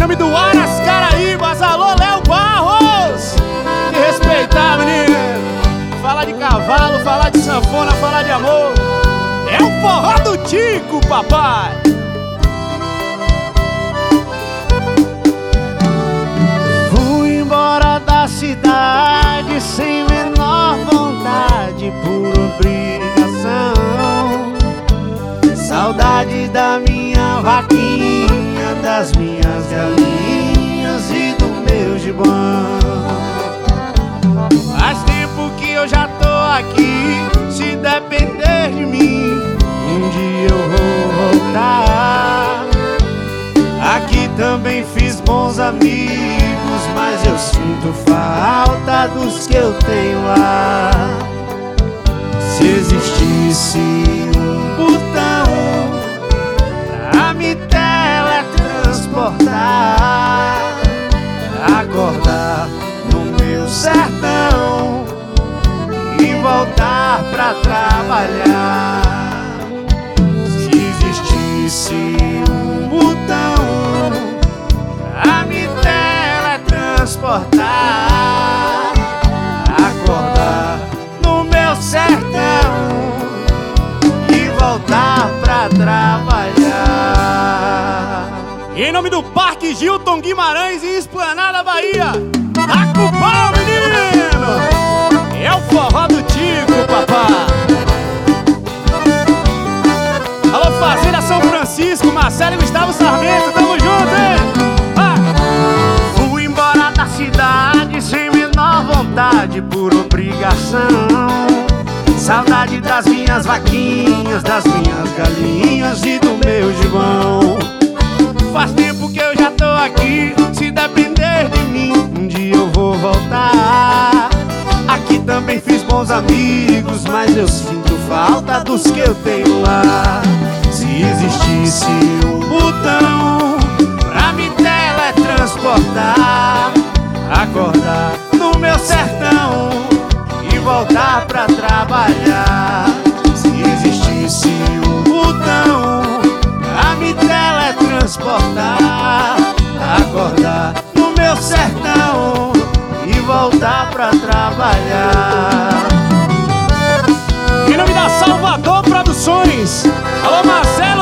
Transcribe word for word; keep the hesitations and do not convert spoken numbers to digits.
nome do Aras Caraíbas, alô Léo Barros. Te respeitar, menino. Falar de cavalo, falar de sanfona, falar de amor. É o forró do Tico, papai. Fui embora da cidade sem menor vontade, por obrigação. Saudade da minha vaquinha, das minhas galinhas e do meu gibão. Faz tempo que eu já tô aqui, se depender de mim, um dia eu vou voltar. Aqui também fiz bons amigos, mas eu sinto falta dos que eu tenho lá. Se existisse um botão pra me teletransportar, acordar no meu sertão e voltar pra trabalhar. Se existisse um botão pra me teletransportar, acordar no meu sertão e voltar pra trabalhar. Em nome do Parque Gilton Guimarães e Esplanada Bahia, taca o pau, menino! É o forró do Tico, papá. Alô, Fazenda São Francisco, Marcelo e Gustavo Sarmento, tamo junto, hein? Ah! Fui embora da cidade sem menor vontade, por obrigação. Saudade das minhas vaquinhas, das minhas galinhas e do meu gibão. Faz tempo que eu já tô aqui, se depender de mim, um dia eu vou voltar. Aqui também fiz bons amigos, mas eu sinto falta dos que eu tenho lá. Se existisse um botão pra me teletransportar, acordar no meu sertão e voltar pra trabalhar. Se existisse um botão pra me teletransportar, acordar no meu sertão e voltar pra trabalhar. Em nome da Salvador Produções, alô Marcelo